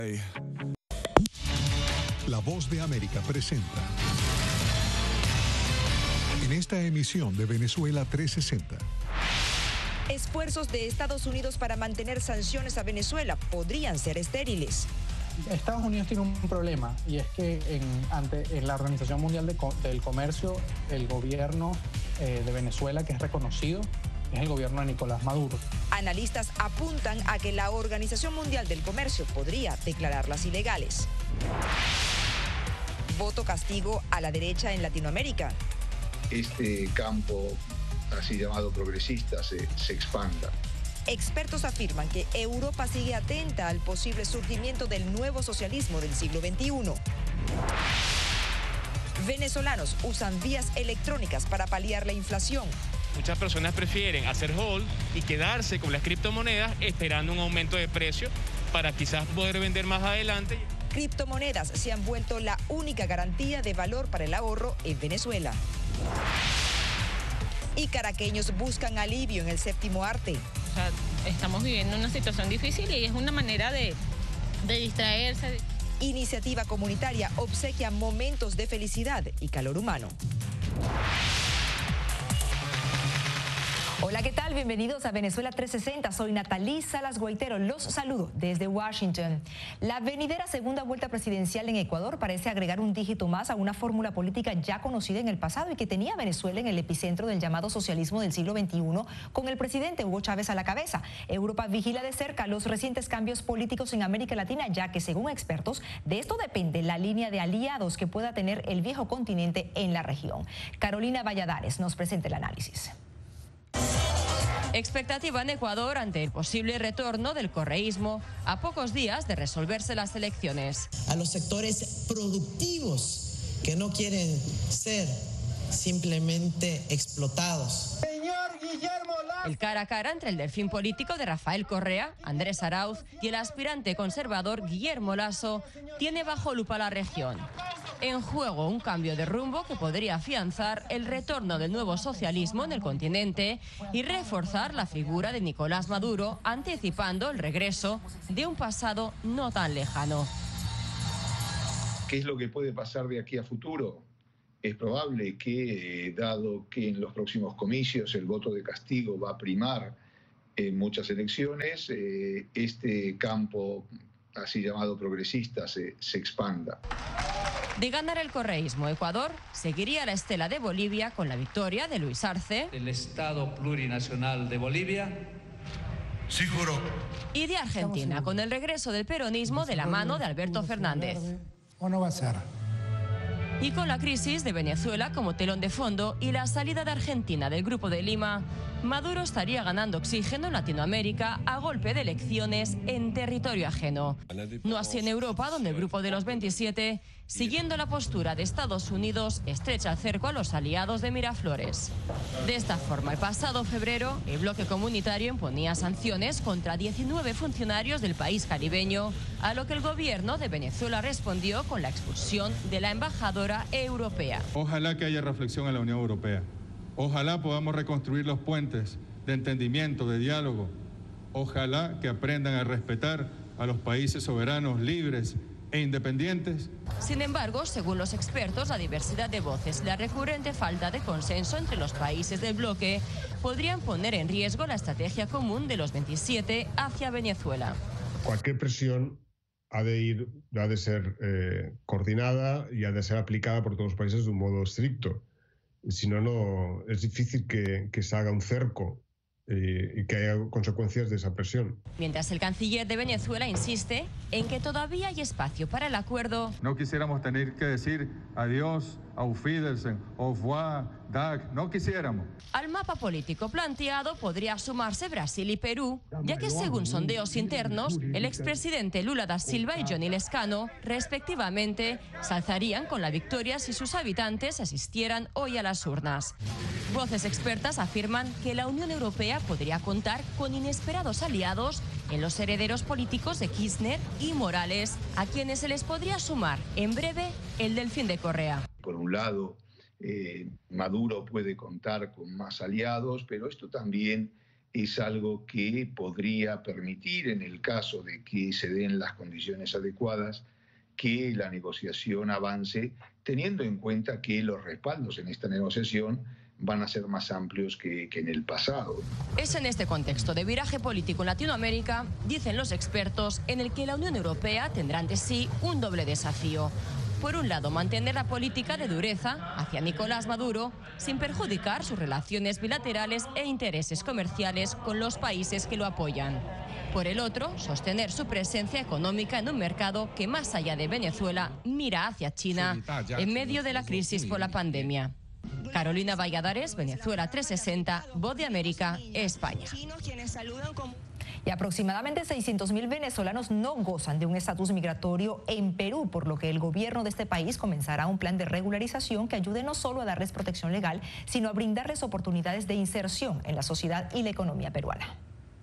La Voz de América presenta en esta emisión de Venezuela 360. Esfuerzos de Estados Unidos para mantener sanciones a Venezuela podrían ser estériles. Estados Unidos tiene un problema, y es que en la Organización Mundial del Comercio, el gobierno de Venezuela, que es reconocido, es el gobierno de Nicolás Maduro. Analistas apuntan a que la Organización Mundial del Comercio podría declararlas ilegales. Voto castigo a la derecha en Latinoamérica. Este campo, así llamado progresista, se expanda. Expertos afirman que Europa sigue atenta al posible surgimiento del nuevo socialismo del siglo XXI. Venezolanos usan vías electrónicas para paliar la inflación. Muchas personas prefieren hacer hold y quedarse con las criptomonedas esperando un aumento de precio para quizás poder vender más adelante. Criptomonedas se han vuelto la única garantía de valor para el ahorro en Venezuela. Y caraqueños buscan alivio en el séptimo arte. O sea, estamos viviendo una situación difícil y es una manera de distraerse. Iniciativa comunitaria obsequia momentos de felicidad y calor humano. Hola, ¿qué tal? Bienvenidos a Venezuela 360. Soy Natalí Salas Guaitero. Los saludo desde Washington. La venidera segunda vuelta presidencial en Ecuador parece agregar un dígito más a una fórmula política ya conocida en el pasado y que tenía a Venezuela en el epicentro del llamado socialismo del siglo XXI, con el presidente Hugo Chávez a la cabeza. Europa vigila de cerca los recientes cambios políticos en América Latina, ya que, según expertos, de esto depende la línea de aliados que pueda tener el viejo continente en la región. Carolina Valladares nos presenta el análisis. Expectativa en Ecuador ante el posible retorno del correísmo a pocos días de resolverse las elecciones. A los sectores productivos que no quieren ser simplemente explotados. El cara a cara entre el delfín político de Rafael Correa, Andrés Arauz, y el aspirante conservador Guillermo Lasso tiene bajo lupa la región. En juego un cambio de rumbo que podría afianzar el retorno del nuevo socialismo en el continente y reforzar la figura de Nicolás Maduro, anticipando el regreso de un pasado no tan lejano. ¿Qué es lo que puede pasar de aquí a futuro? Es probable que, dado que en los próximos comicios el voto de castigo va a primar en muchas elecciones, este campo, así llamado progresista, se expanda. De ganar el correísmo, Ecuador seguiría la estela de Bolivia con la victoria de Luis Arce. El Estado Plurinacional de Bolivia. Sí, juro. Y de Argentina, con el regreso del peronismo de la mano de Alberto Fernández. ¿O no va a ser? Y con la crisis de Venezuela como telón de fondo y la salida de Argentina del Grupo de Lima, Maduro estaría ganando oxígeno en Latinoamérica a golpe de elecciones en territorio ajeno. No así en Europa, donde el Grupo de los 27, siguiendo la postura de Estados Unidos, estrecha el cerco a los aliados de Miraflores. De esta forma, el pasado febrero, el bloque comunitario imponía sanciones contra 19 funcionarios del país caribeño, a lo que el gobierno de Venezuela respondió con la expulsión de la embajadora europea. Ojalá que haya reflexión en la Unión Europea. Ojalá podamos reconstruir los puentes de entendimiento, de diálogo. Ojalá que aprendan a respetar a los países soberanos, libres e independientes. Sin embargo, según los expertos, la diversidad de voces, la recurrente falta de consenso entre los países del bloque podrían poner en riesgo la estrategia común de los 27 hacia Venezuela. Cualquier presión ha de ser coordinada y ha de ser aplicada por todos los países de un modo estricto. Si no, es difícil que se haga un cerco y que haya consecuencias de esa presión. Mientras el canciller de Venezuela insiste en que todavía hay espacio para el acuerdo. No quisiéramos tener que decir adiós, auf Wiedersehen, au revoir, Dag, no quisiéramos. Al mapa político planteado podría sumarse Brasil y Perú, ya que según sondeos internos, el expresidente Lula da Silva y Johnny Lescano, respectivamente, se alzarían con la victoria si sus habitantes asistieran hoy a las urnas. Voces expertas afirman que la Unión Europea podría contar con inesperados aliados en los herederos políticos de Kirchner y Morales, a quienes se les podría sumar en breve el delfín de Correa. Por un lado, Maduro puede contar con más aliados, pero esto también es algo que podría permitir, en el caso de que se den las condiciones adecuadas, que la negociación avance, teniendo en cuenta que los respaldos en esta negociación van a ser más amplios que en el pasado. Es en este contexto de viraje político en Latinoamérica, dicen los expertos, en el que la Unión Europea tendrá ante sí un doble desafío. Por un lado, mantener la política de dureza hacia Nicolás Maduro sin perjudicar sus relaciones bilaterales e intereses comerciales con los países que lo apoyan. Por el otro, sostener su presencia económica en un mercado que, más allá de Venezuela, mira hacia China en medio de la crisis por la pandemia. Carolina Valladares, Venezuela 360, Voz de América, España. Y aproximadamente 600.000 venezolanos no gozan de un estatus migratorio en Perú, por lo que el gobierno de este país comenzará un plan de regularización que ayude no solo a darles protección legal, sino a brindarles oportunidades de inserción en la sociedad y la economía peruana.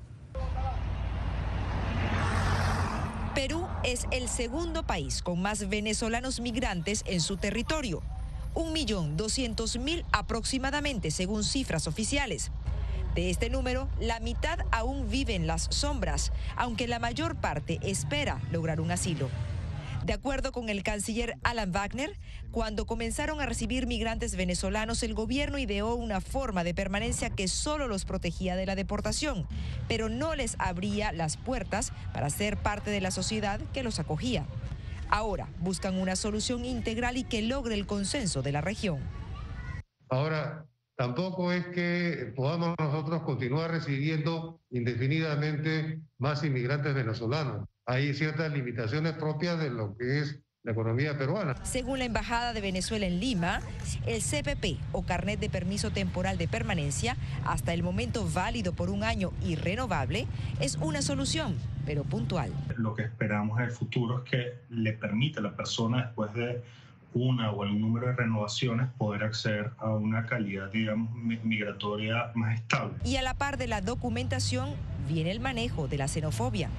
Perú es el segundo país con más venezolanos migrantes en su territorio. 1.200.000 aproximadamente, según cifras oficiales. De este número, la mitad aún vive en las sombras, aunque la mayor parte espera lograr un asilo. De acuerdo con el canciller Alan Wagner, cuando comenzaron a recibir migrantes venezolanos, el gobierno ideó una forma de permanencia que solo los protegía de la deportación, pero no les abría las puertas para ser parte de la sociedad que los acogía. Ahora buscan una solución integral y que logre el consenso de la región. Ahora, tampoco es que podamos nosotros continuar recibiendo indefinidamente más inmigrantes venezolanos. Hay ciertas limitaciones propias de lo que es la economía peruana. Según la Embajada de Venezuela en Lima, el CPP o Carnet de Permiso Temporal de Permanencia, hasta el momento válido por un año y renovable, es una solución, pero puntual. Lo que esperamos en el futuro es que le permita a la persona, después de una o algún número de renovaciones, poder acceder a una calidad, digamos, migratoria más estable. Y a la par de la documentación viene el manejo de la xenofobia.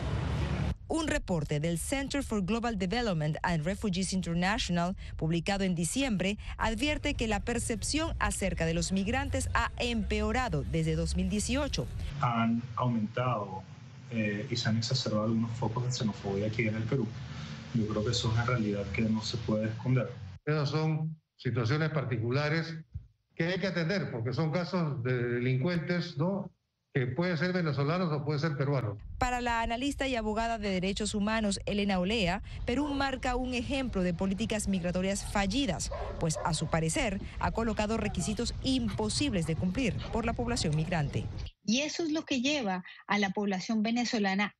Un reporte del Center for Global Development and Refugees International, publicado en diciembre, advierte que la percepción acerca de los migrantes ha empeorado desde 2018. Han aumentado y se han exacerbado algunos focos de xenofobia aquí en el Perú. Yo creo que eso es una realidad que no se puede esconder. Esas son situaciones particulares que hay que atender, porque son casos de delincuentes, ¿no?, que pueden ser venezolanos o pueden ser peruanos. Para la analista y abogada de derechos humanos Elena Olea, Perú marca un ejemplo de políticas migratorias fallidas, pues a su parecer ha colocado requisitos imposibles de cumplir por la población migrante. Y eso es lo que lleva a la población venezolana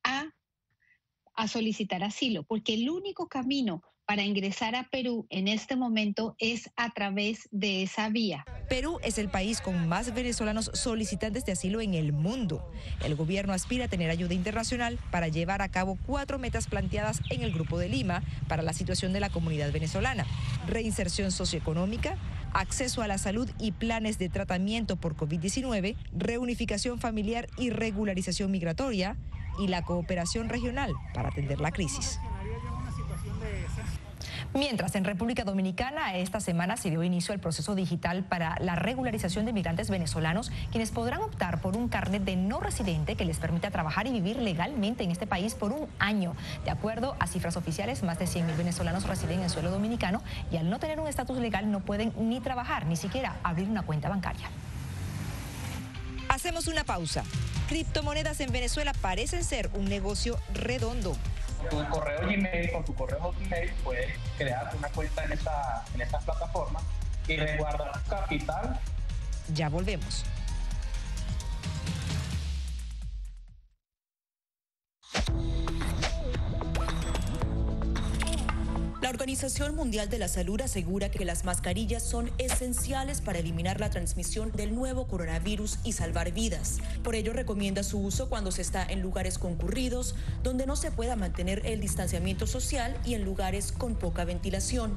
a solicitar asilo, porque el único camino para ingresar a Perú en este momento es a través de esa vía. Perú es el país con más venezolanos solicitantes de asilo en el mundo. El gobierno aspira a tener ayuda internacional para llevar a cabo 4 metas planteadas en el Grupo de Lima para la situación de la comunidad venezolana: reinserción socioeconómica, acceso a la salud y planes de tratamiento por COVID-19, reunificación familiar y regularización migratoria, y la cooperación regional para atender la crisis. Mientras, en República Dominicana, esta semana se dio inicio al proceso digital para la regularización de migrantes venezolanos, quienes podrán optar por un carnet de no residente que les permita trabajar y vivir legalmente en este país por un año. De acuerdo a cifras oficiales, más de 100.000 venezolanos residen en suelo dominicano y al no tener un estatus legal no pueden ni trabajar, ni siquiera abrir una cuenta bancaria. Hacemos una pausa. Criptomonedas en Venezuela parecen ser un negocio redondo. Tu correo Gmail, con tu correo Hotmail, puedes crear una cuenta en esta plataforma y resguardar capital. Ya volvemos. La Organización Mundial de la Salud asegura que las mascarillas son esenciales para eliminar la transmisión del nuevo coronavirus y salvar vidas. Por ello, recomienda su uso cuando se está en lugares concurridos, donde no se pueda mantener el distanciamiento social y en lugares con poca ventilación.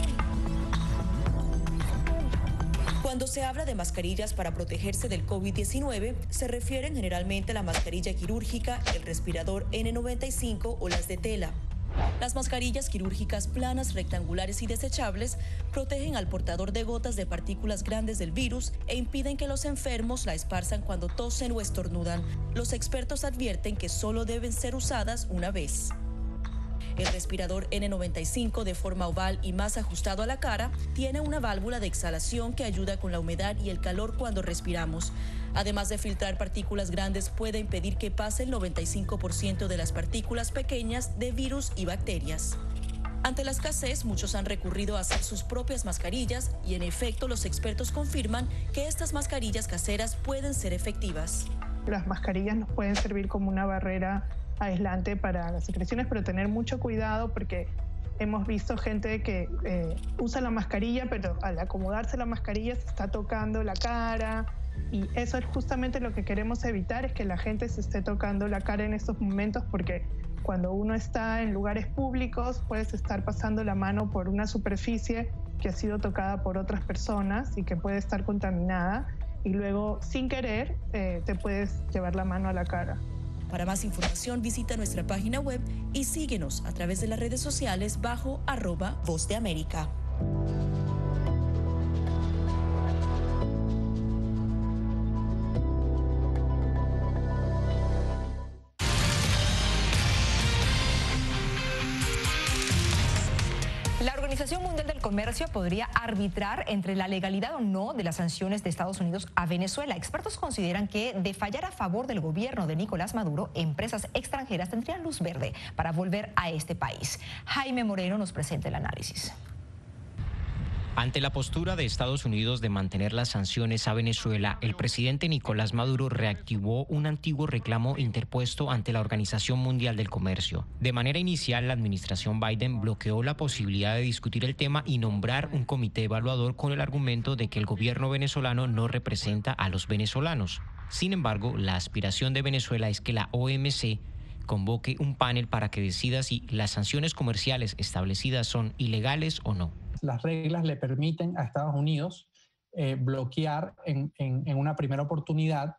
Cuando se habla de mascarillas para protegerse del COVID-19, se refieren generalmente a la mascarilla quirúrgica, el respirador N95 o las de tela. Las mascarillas quirúrgicas planas, rectangulares y desechables protegen al portador de gotas de partículas grandes del virus e impiden que los enfermos la esparzan cuando tosen o estornudan. Los expertos advierten que solo deben ser usadas una vez. El respirador N95 de forma oval y más ajustado a la cara tiene una válvula de exhalación que ayuda con la humedad y el calor cuando respiramos. Además de filtrar partículas grandes, puede impedir que pase el 95% de las partículas pequeñas de virus y bacterias. Ante la escasez, muchos han recurrido a hacer sus propias mascarillas y en efecto los expertos confirman que estas mascarillas caseras pueden ser efectivas. Las mascarillas nos pueden servir como una barrera aislante para las secreciones, pero tener mucho cuidado porque hemos visto gente que usa la mascarilla, pero al acomodarse la mascarilla se está tocando la cara, y eso es justamente lo que queremos evitar, es que la gente se esté tocando la cara en estos momentos, porque cuando uno está en lugares públicos puedes estar pasando la mano por una superficie que ha sido tocada por otras personas y que puede estar contaminada, y luego sin querer te puedes llevar la mano a la cara. Para más información visita nuestra página web y síguenos a través de las redes sociales bajo @Voz de América. La Organización Mundial del Comercio podría arbitrar entre la legalidad o no de las sanciones de Estados Unidos a Venezuela. Expertos consideran que, de fallar a favor del gobierno de Nicolás Maduro, empresas extranjeras tendrían luz verde para volver a este país. Jaime Moreno nos presenta el análisis. Ante la postura de Estados Unidos de mantener las sanciones a Venezuela, el presidente Nicolás Maduro reactivó un antiguo reclamo interpuesto ante la Organización Mundial del Comercio. De manera inicial, la administración Biden bloqueó la posibilidad de discutir el tema y nombrar un comité evaluador con el argumento de que el gobierno venezolano no representa a los venezolanos. Sin embargo, la aspiración de Venezuela es que la OMC convoque un panel para que decida si las sanciones comerciales establecidas son ilegales o no. Las reglas le permiten a Estados Unidos bloquear en una primera oportunidad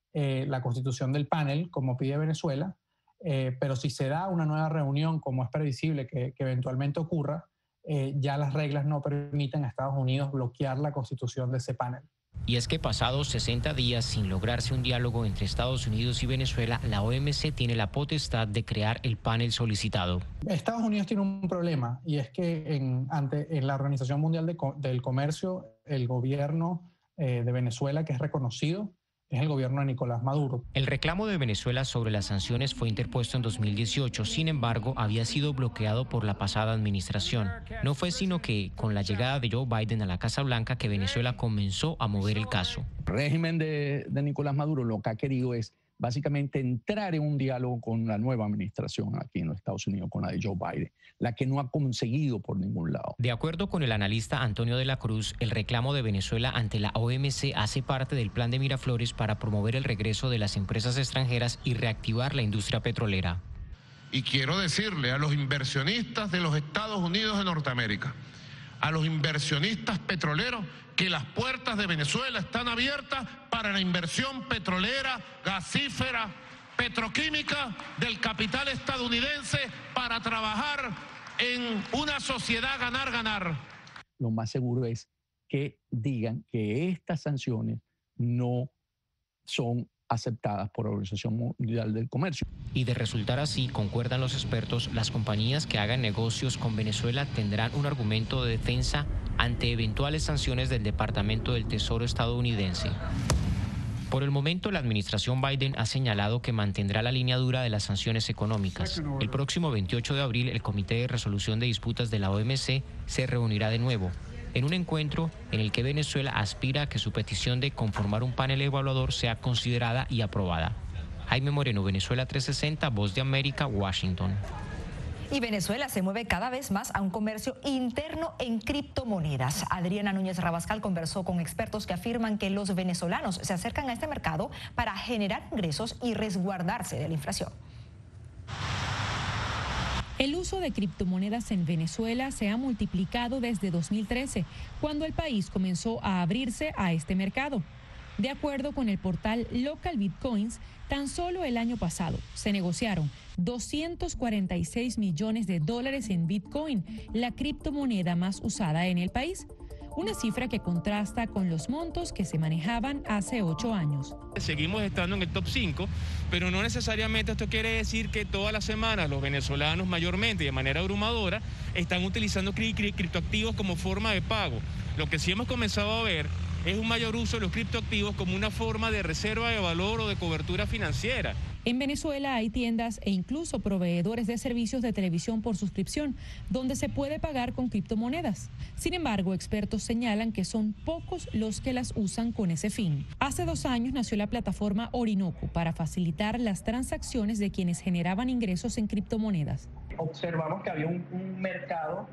la constitución del panel, como pide Venezuela, pero si se da una nueva reunión, como es previsible que eventualmente ocurra, ya las reglas no permiten a Estados Unidos bloquear la constitución de ese panel. Y es que pasados 60 días sin lograrse un diálogo entre Estados Unidos y Venezuela, la OMC tiene la potestad de crear el panel solicitado. Estados Unidos tiene un problema, y es que en la Organización Mundial del Comercio, el gobierno de Venezuela, que es reconocido, es el gobierno de Nicolás Maduro. El reclamo de Venezuela sobre las sanciones fue interpuesto en 2018, sin embargo, había sido bloqueado por la pasada administración. No fue sino que, con la llegada de Joe Biden a la Casa Blanca, que Venezuela comenzó a mover el caso. El régimen de Nicolás Maduro lo que ha querido es básicamente entrar en un diálogo con la nueva administración aquí en los Estados Unidos, con la de Joe Biden, la que no ha conseguido por ningún lado. De acuerdo con el analista Antonio de la Cruz, el reclamo de Venezuela ante la OMC hace parte del plan de Miraflores para promover el regreso de las empresas extranjeras y reactivar la industria petrolera. Y quiero decirle a los inversionistas de los Estados Unidos de Norteamérica, a los inversionistas petroleros, que las puertas de Venezuela están abiertas para la inversión petrolera, gasífera, petroquímica del capital estadounidense para trabajar en una sociedad ganar-ganar. Lo más seguro es que digan que estas sanciones no son aceptadas por la Organización Mundial del Comercio. Y de resultar así, concuerdan los expertos, las compañías que hagan negocios con Venezuela tendrán un argumento de defensa ante eventuales sanciones del Departamento del Tesoro estadounidense. Por el momento, la administración Biden ha señalado que mantendrá la línea dura de las sanciones económicas. El próximo 28 de abril, el Comité de Resolución de Disputas de la OMC se reunirá de nuevo, en un encuentro en el que Venezuela aspira a que su petición de conformar un panel evaluador sea considerada y aprobada. Jaime Moreno, Venezuela 360, Voz de América, Washington. Y Venezuela se mueve cada vez más a un comercio interno en criptomonedas. Adriana Núñez Rabascal conversó con expertos que afirman que los venezolanos se acercan a este mercado para generar ingresos y resguardarse de la inflación. El uso de criptomonedas en Venezuela se ha multiplicado desde 2013, cuando el país comenzó a abrirse a este mercado. De acuerdo con el portal Local Bitcoins, tan solo el año pasado se negociaron 246 millones de dólares en Bitcoin, la criptomoneda más usada en el país. Una cifra que contrasta con los montos que se manejaban hace 8 años. Seguimos estando en el top 5, pero no necesariamente esto quiere decir que todas las semanas los venezolanos mayormente y de manera abrumadora están utilizando criptoactivos como forma de pago. Lo que sí hemos comenzado a ver es un mayor uso de los criptoactivos como una forma de reserva de valor o de cobertura financiera. En Venezuela hay tiendas e incluso proveedores de servicios de televisión por suscripción, donde se puede pagar con criptomonedas. Sin embargo, expertos señalan que son pocos los que las usan con ese fin. Hace 2 años nació la plataforma Orinoco para facilitar las transacciones de quienes generaban ingresos en criptomonedas. Observamos que había un mercado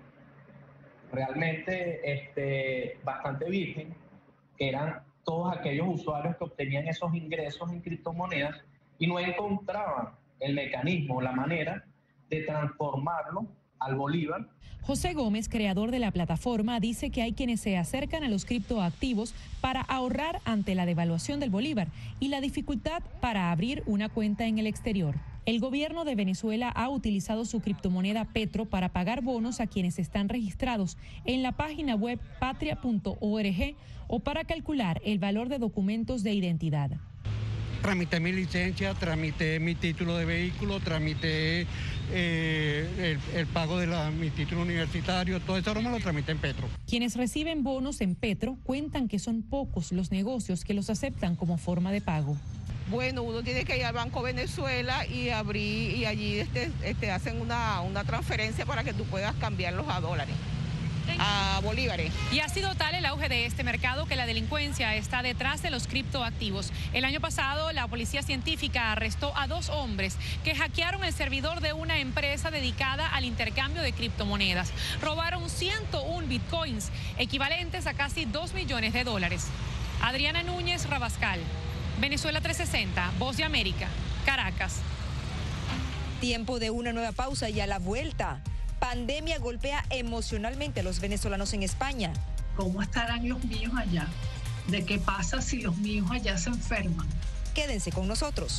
realmente bastante virgen, que eran todos aquellos usuarios que obtenían esos ingresos en criptomonedas y no encontraban el mecanismo, la manera de transformarlo al bolívar. José Gómez, creador de la plataforma, dice que hay quienes se acercan a los criptoactivos para ahorrar ante la devaluación del bolívar y la dificultad para abrir una cuenta en el exterior. El gobierno de Venezuela ha utilizado su criptomoneda Petro para pagar bonos a quienes están registrados en la página web patria.org o para calcular el valor de documentos de identidad. Tramité mi licencia, tramité mi título de vehículo, tramité el pago de mi título universitario, todo eso ahora me lo tramité en Petro. Quienes reciben bonos en Petro cuentan que son pocos los negocios que los aceptan como forma de pago. Bueno, uno tiene que ir al Banco Venezuela y allí hacen una transferencia para que tú puedas cambiarlos a dólares, a bolívares. Y ha sido tal el auge de este mercado que la delincuencia está detrás de los criptoactivos. El año pasado, la policía científica arrestó a 2 hombres que hackearon el servidor de una empresa dedicada al intercambio de criptomonedas. Robaron 101 bitcoins, equivalentes a casi 2 millones de dólares. Adriana Núñez Rabascal, Venezuela 360, Voz de América, Caracas. Tiempo de una nueva pausa y a la vuelta. Pandemia golpea emocionalmente a los venezolanos en España. ¿Cómo estarán los míos allá? ¿De qué pasa si los míos allá se enferman? Quédense con nosotros.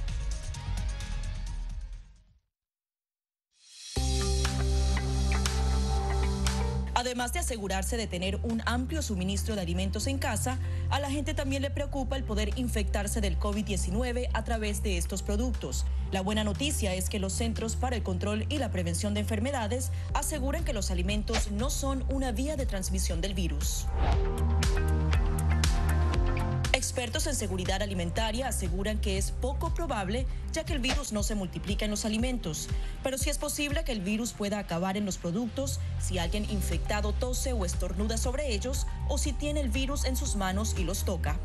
Además de asegurarse de tener un amplio suministro de alimentos en casa, a la gente también le preocupa el poder infectarse del COVID-19 a través de estos productos. La buena noticia es que los Centros para el Control y la Prevención de Enfermedades aseguran que los alimentos no son una vía de transmisión del virus. Expertos en seguridad alimentaria aseguran que es poco probable, ya que el virus no se multiplica en los alimentos, pero sí es posible que el virus pueda acabar en los productos si alguien infectado tose o estornuda sobre ellos o si tiene el virus en sus manos y los toca.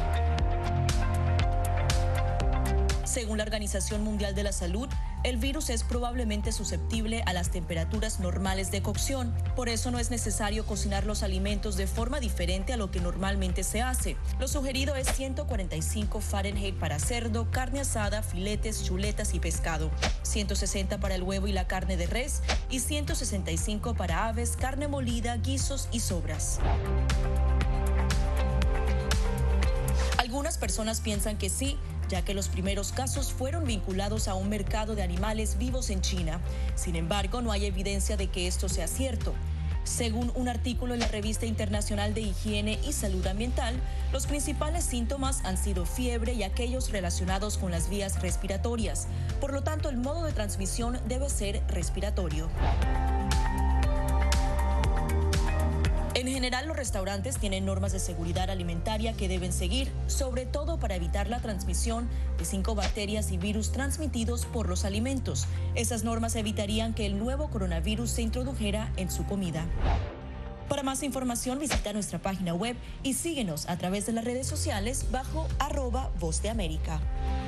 Según la Organización Mundial de la Salud, el virus es probablemente susceptible a las temperaturas normales de cocción. Por eso no es necesario cocinar los alimentos de forma diferente a lo que normalmente se hace. Lo sugerido es 145 Fahrenheit para cerdo, carne asada, filetes, chuletas y pescado, 160 para el huevo y la carne de res y 165 para aves, carne molida, guisos y sobras. Algunas personas piensan que sí, ya que los primeros casos fueron vinculados a un mercado de animales vivos en China. Sin embargo, no hay evidencia de que esto sea cierto. Según un artículo en la Revista Internacional de Higiene y Salud Ambiental, los principales síntomas han sido fiebre y aquellos relacionados con las vías respiratorias. Por lo tanto, el modo de transmisión debe ser respiratorio. En general, los restaurantes tienen normas de seguridad alimentaria que deben seguir, sobre todo para evitar la transmisión de 5 bacterias y virus transmitidos por los alimentos. Esas normas evitarían que el nuevo coronavirus se introdujera en su comida. Para más información, visita nuestra página web y síguenos a través de las redes sociales bajo @Voz de América.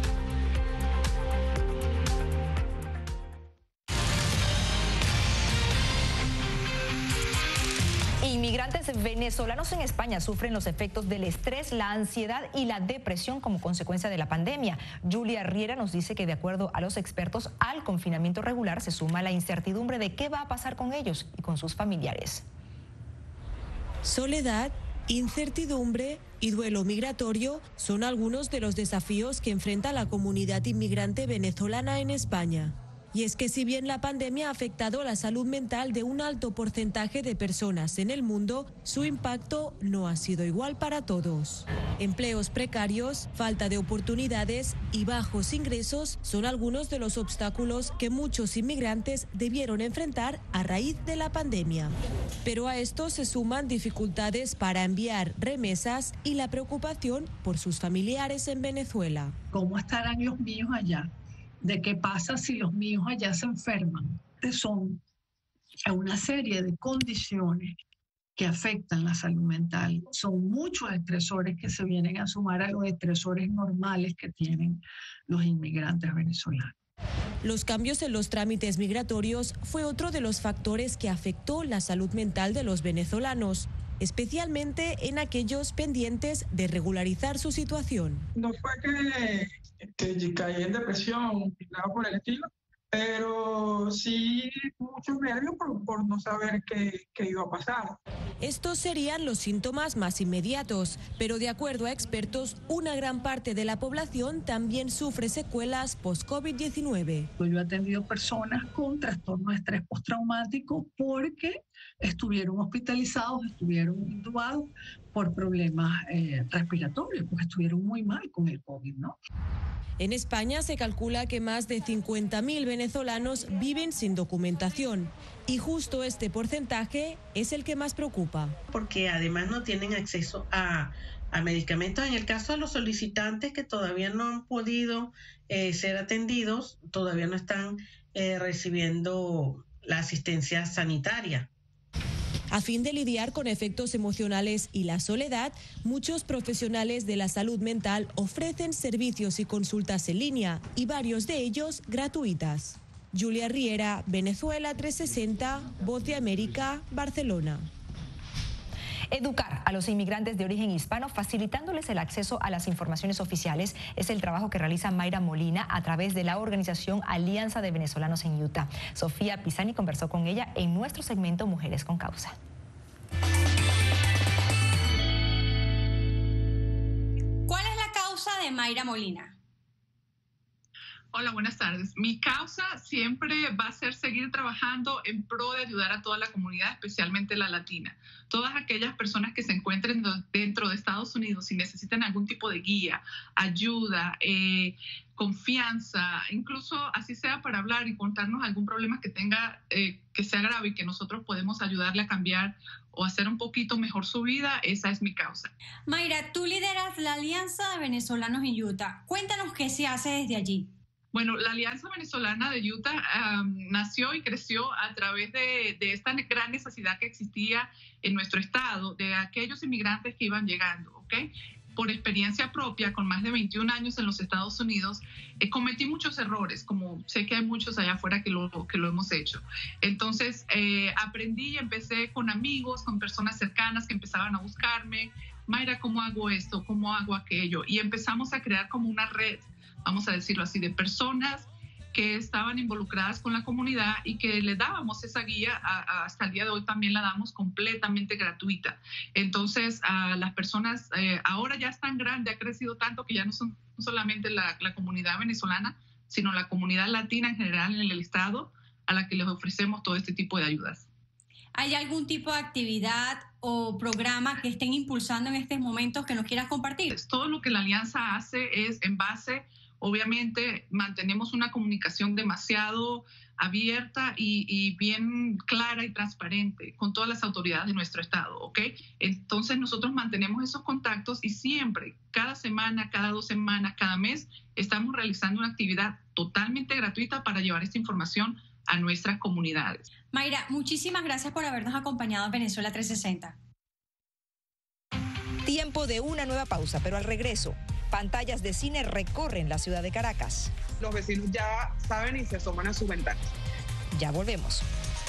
Inmigrantes venezolanos en España sufren los efectos del estrés, la ansiedad y la depresión como consecuencia de la pandemia. Julia Riera nos dice que de acuerdo a los expertos, al confinamiento regular se suma la incertidumbre de qué va a pasar con ellos y con sus familiares. Soledad, Incertidumbre y duelo migratorio son algunos de los desafíos que enfrenta la comunidad inmigrante venezolana en España. Y es que si bien la pandemia ha afectado la salud mental de un alto porcentaje de personas en el mundo, su impacto no ha sido igual para todos. Empleos precarios, falta de oportunidades y bajos ingresos son algunos de los obstáculos que muchos inmigrantes debieron enfrentar a raíz de la pandemia. Pero a esto se suman dificultades para enviar remesas y la preocupación por sus familiares en Venezuela. ¿Cómo estarán los míos allá? ¿De qué pasa si los míos allá se enferman? Son una serie de condiciones que afectan la salud mental. Son muchos estresores que se vienen a sumar a los estresores normales que tienen los inmigrantes venezolanos. Los cambios en los trámites migratorios fue otro de los factores que afectó la salud mental de los venezolanos, especialmente en aquellos pendientes de regularizar su situación. No fue que caí en depresión, nada por el estilo, pero sí muchos nervios por no saber qué iba a pasar. Estos serían los síntomas más inmediatos, pero de acuerdo a expertos, una gran parte de la población también sufre secuelas post-COVID-19. Yo he atendido personas con trastorno de estrés postraumático porque estuvieron hospitalizados, estuvieron intubados por problemas respiratorios, porque estuvieron muy mal con el COVID, ¿no? En España se calcula que más de 50.000 venezolanos viven sin documentación y justo este porcentaje es el que más preocupa. Porque además no tienen acceso a medicamentos. En el caso de los solicitantes que todavía no han podido ser atendidos, todavía no están recibiendo la asistencia sanitaria. A fin de lidiar con efectos emocionales y la soledad, muchos profesionales de la salud mental ofrecen servicios y consultas en línea y varios de ellos gratuitas. Julia Riera, Venezuela 360, Voz de América, Barcelona. Educar a los inmigrantes de origen hispano, facilitándoles el acceso a las informaciones oficiales, es el trabajo que realiza Mayra Molina a través de la organización Alianza de Venezolanos en Utah. Sofía Pisani conversó con ella en nuestro segmento Mujeres con Causa. ¿Cuál es la causa de Mayra Molina? Hola, buenas tardes. Mi causa siempre va a ser seguir trabajando en pro de ayudar a toda la comunidad, especialmente la latina. Todas aquellas personas que se encuentren dentro de Estados Unidos y necesitan algún tipo de guía, ayuda, confianza, incluso así sea para hablar y contarnos algún problema que tenga, que sea grave y que nosotros podemos ayudarle a cambiar o hacer un poquito mejor su vida, esa es mi causa. Mayra, tú lideras la Alianza de Venezolanos en Utah. Cuéntanos qué se hace desde allí. Bueno, la Alianza Venezolana de Utah nació y creció a través de esta gran necesidad que existía en nuestro estado, de aquellos inmigrantes que iban llegando, ¿ok? Por experiencia propia, con más de 21 años en los Estados Unidos, cometí muchos errores, como sé que hay muchos allá afuera que lo hemos hecho. Entonces, aprendí y empecé con amigos, con personas cercanas que empezaban a buscarme. Mayra, ¿cómo hago esto? ¿Cómo hago aquello? Y empezamos a crear como una red, vamos a decirlo así, de personas que estaban involucradas con la comunidad y que le dábamos esa guía, hasta el día de hoy también la damos completamente gratuita. Entonces, a las personas ahora ya están grandes, ha crecido tanto que ya no son solamente la comunidad venezolana, sino la comunidad latina en general en el estado, a la que les ofrecemos todo este tipo de ayudas. ¿Hay algún tipo de actividad o programa que estén impulsando en estos momentos que nos quieras compartir? Todo lo que la Alianza hace es en base, obviamente, mantenemos una comunicación demasiado abierta y bien clara y transparente con todas las autoridades de nuestro estado, ¿ok? Entonces nosotros mantenemos esos contactos y siempre, cada semana, cada 2 semanas, cada mes, estamos realizando una actividad totalmente gratuita para llevar esta información a nuestras comunidades. Mayra, muchísimas gracias por habernos acompañado en Venezuela 360. Tiempo de una nueva pausa, pero al regreso, pantallas de cine recorren la ciudad de Caracas. Los vecinos ya saben y se asoman a sus ventanas. Ya volvemos.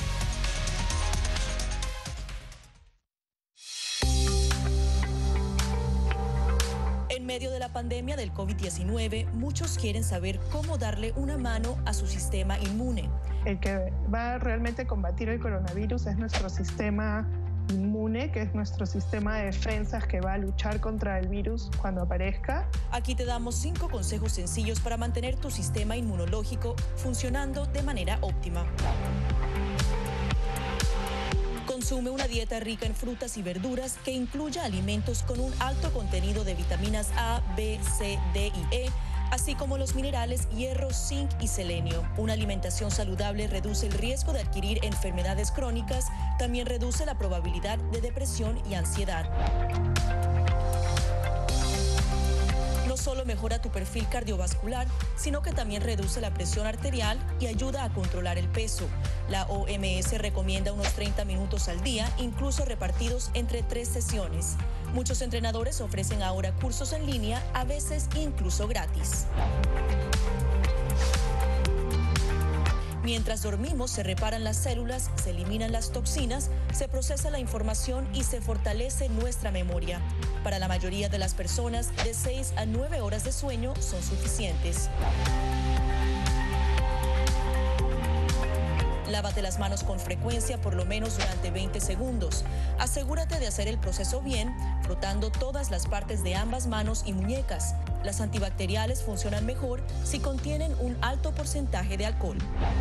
En medio de la pandemia del COVID-19, muchos quieren saber cómo darle una mano a su sistema inmune. El que va a realmente combatir el coronavirus es nuestro sistema inmune, que es nuestro sistema de defensas que va a luchar contra el virus cuando aparezca. Aquí te damos 5 consejos sencillos para mantener tu sistema inmunológico funcionando de manera óptima. Consume una dieta rica en frutas y verduras que incluya alimentos con un alto contenido de vitaminas A, B, C, D y E, así como los minerales hierro, zinc y selenio. Una alimentación saludable reduce el riesgo de adquirir enfermedades crónicas, también reduce la probabilidad de depresión y ansiedad. No solo mejora tu perfil cardiovascular, sino que también reduce la presión arterial y ayuda a controlar el peso. La OMS recomienda unos 30 minutos al día, incluso repartidos entre 3 sesiones. Muchos entrenadores ofrecen ahora cursos en línea, a veces incluso gratis. Mientras dormimos, se reparan las células, se eliminan las toxinas, se procesa la información y se fortalece nuestra memoria. Para la mayoría de las personas, de 6 a 9 horas de sueño son suficientes. Lávate las manos con frecuencia, por lo menos durante 20 segundos. Asegúrate de hacer el proceso bien, frotando todas las partes de ambas manos y muñecas. Las antibacteriales funcionan mejor si contienen un alto porcentaje de alcohol.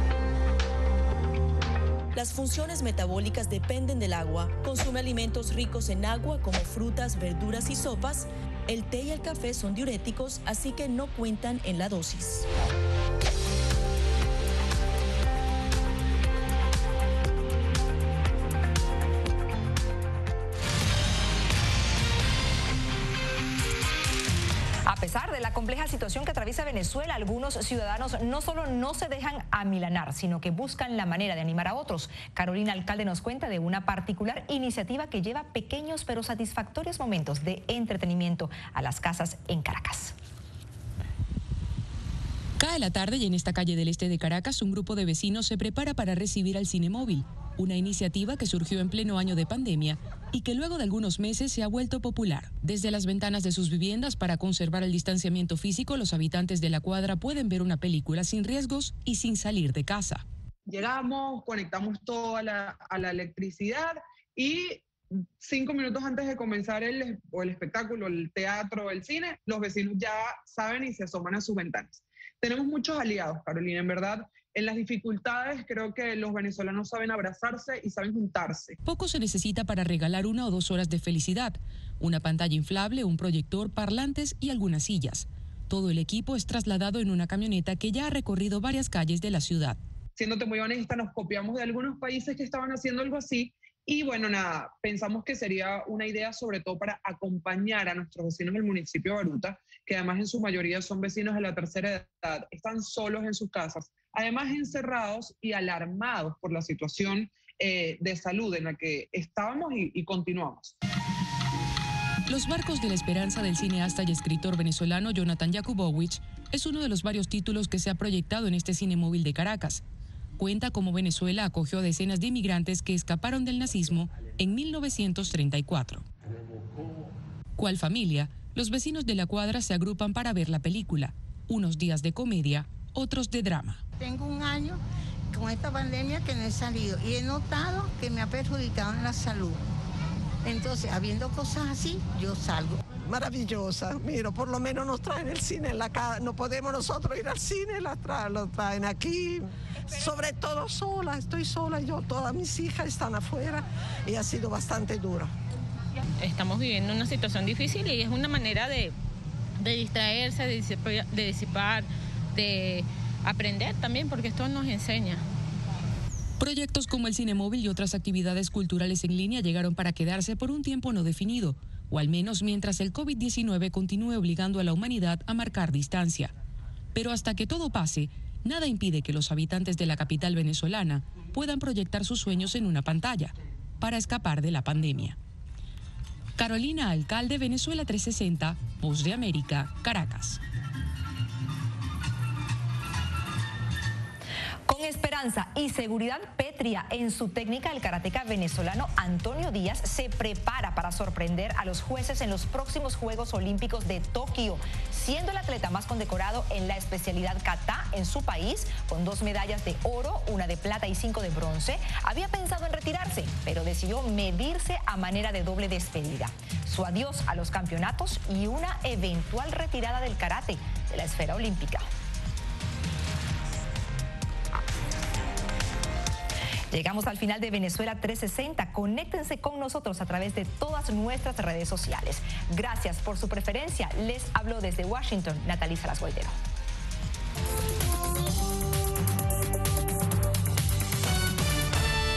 Las funciones metabólicas dependen del agua. Consume alimentos ricos en agua como frutas, verduras y sopas. El té y el café son diuréticos, así que no cuentan en la dosis. A pesar de la compleja situación que atraviesa Venezuela, algunos ciudadanos no solo no se dejan amilanar, sino que buscan la manera de animar a otros. Carolina Alcalde nos cuenta de una particular iniciativa que lleva pequeños pero satisfactorios momentos de entretenimiento a las casas en Caracas. Cae la tarde y en esta calle del este de Caracas un grupo de vecinos se prepara para recibir al Cinemóvil, una iniciativa que surgió en pleno año de pandemia y que luego de algunos meses se ha vuelto popular. Desde las ventanas de sus viviendas, para conservar el distanciamiento físico, los habitantes de la cuadra pueden ver una película sin riesgos y sin salir de casa. Llegamos, conectamos todo a la electricidad y 5 minutos antes de comenzar el espectáculo, el teatro, el cine, los vecinos ya saben y se asoman a sus ventanas. Tenemos muchos aliados, Carolina, en verdad. En las dificultades creo que los venezolanos saben abrazarse y saben juntarse. Poco se necesita para regalar 1 o 2 horas de felicidad. Una pantalla inflable, un proyector, parlantes y algunas sillas. Todo el equipo es trasladado en una camioneta que ya ha recorrido varias calles de la ciudad. Siéndote muy honesta, nos copiamos de algunos países que estaban haciendo algo así. Y bueno, nada, pensamos que sería una idea sobre todo para acompañar a nuestros vecinos del municipio de Baruta, que además en su mayoría son vecinos de la tercera edad, están solos en sus casas, además encerrados y alarmados por la situación de salud en la que estábamos y continuamos. Los barcos de la esperanza del cineasta y escritor venezolano Jonathan Jakubowicz es uno de los varios títulos que se ha proyectado en este Cinemóvil de Caracas. Cuenta cómo Venezuela acogió a decenas de inmigrantes que escaparon del nazismo en 1934. Cual familia, los vecinos de la cuadra se agrupan para ver la película. Unos días de comedia, otros de drama. Tengo un año con esta pandemia que no he salido y he notado que me ha perjudicado en la salud. Entonces, habiendo cosas así, yo salgo. Maravillosa, mira, por lo menos nos traen el cine en la casa, no podemos nosotros ir al cine, lo traen aquí, sobre todo sola, estoy sola, todas mis hijas están afuera y ha sido bastante duro. Estamos viviendo una situación difícil y es una manera de distraerse, de disipar, de aprender también, porque esto nos enseña. Proyectos como el Cinemóvil y otras actividades culturales en línea llegaron para quedarse por un tiempo no definido, o al menos mientras el COVID-19 continúe obligando a la humanidad a marcar distancia. Pero hasta que todo pase, nada impide que los habitantes de la capital venezolana puedan proyectar sus sueños en una pantalla para escapar de la pandemia. Carolina Alcalde, Venezuela 360, Voz de América, Caracas. Con esperanza y seguridad pétrea en su técnica, el karateca venezolano Antonio Díaz se prepara para sorprender a los jueces en los próximos Juegos Olímpicos de Tokio, siendo el atleta más condecorado en la especialidad kata en su país, con 2 medallas de oro, 1 de plata y 5 de bronce. Había pensado en retirarse, pero decidió medirse a manera de doble despedida. Su adiós a los campeonatos y una eventual retirada del karate de la esfera olímpica. Llegamos al final de Venezuela 360. Conéctense con nosotros a través de todas nuestras redes sociales. Gracias por su preferencia. Les habló desde Washington Natalie Salas Guaitero.